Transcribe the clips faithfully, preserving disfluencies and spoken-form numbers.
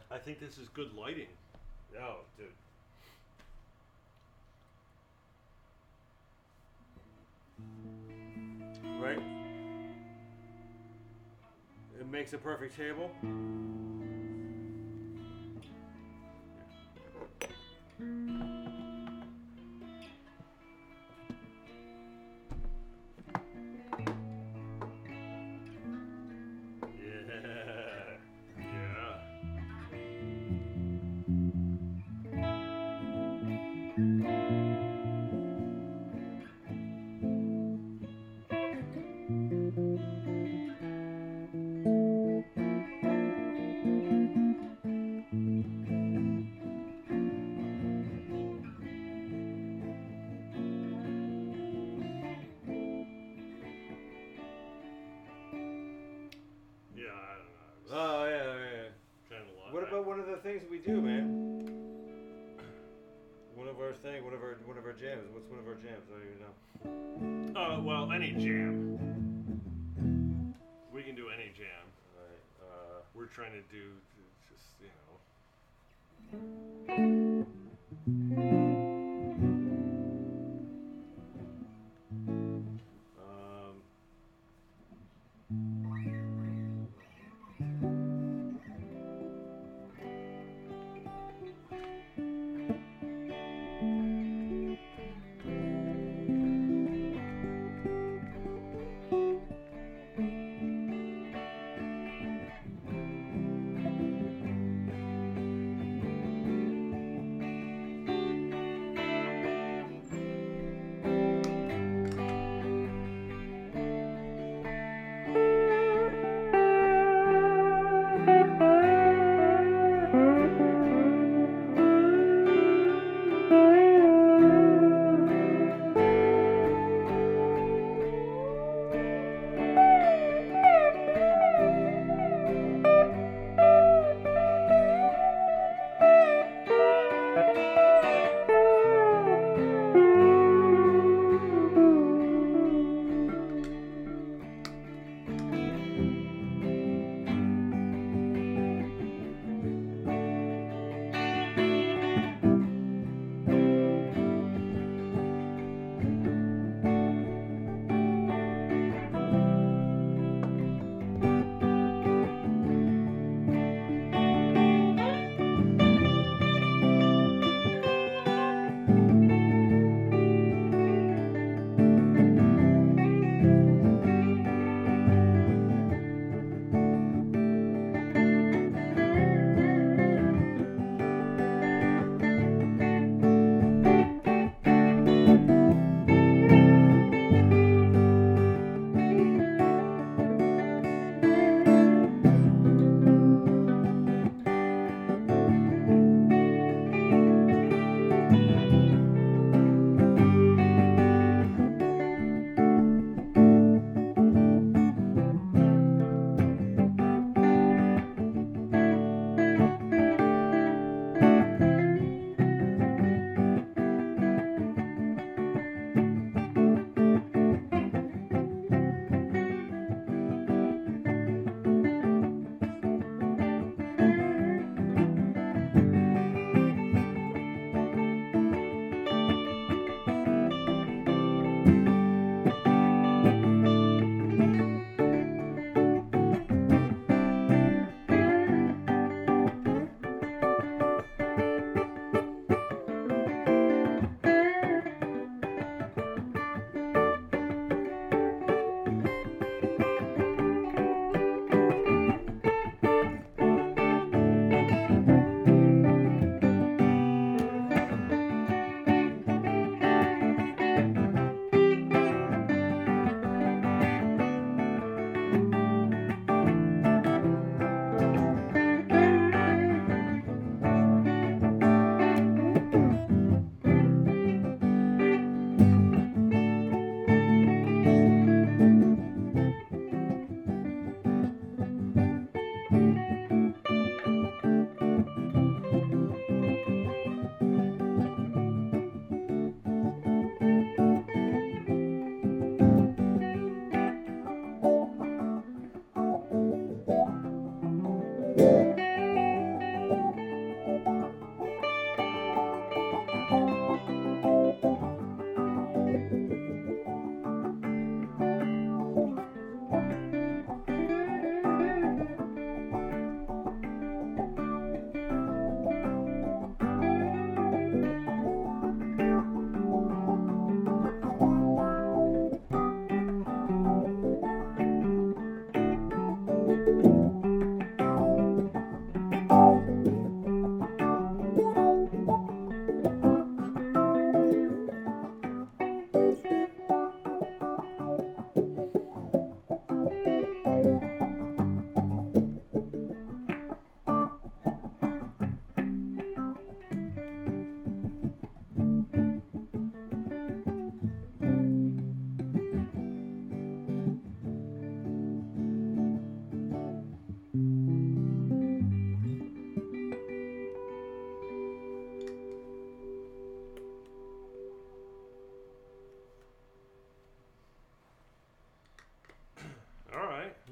I think this is good lighting. No, dude. Right? It makes a perfect table. Yeah. Yeah. Yeah, I don't know. I was Oh, yeah, yeah, yeah. trying to lot. What about one of the things we do, man? One of our thing, one of our one of our jams. What's one of our jams? I don't even know. Uh, well, any jam. We can do any jam. Alright, uh, We're trying to do just, you know. um,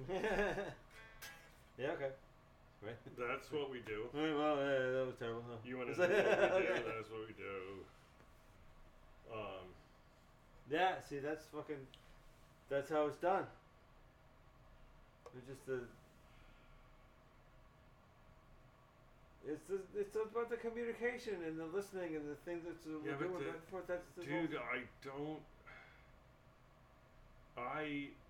Yeah, okay. Right. That's what we do. Alright, well, uh, that was terrible. Huh? You want to know what we do? That's what we do. Um, Yeah, see, that's fucking. That's how it's done. It's just the. It's the, it's about the communication and the listening and the things that Yeah, we're but doing the- back and forth. That's the dude, I don't. I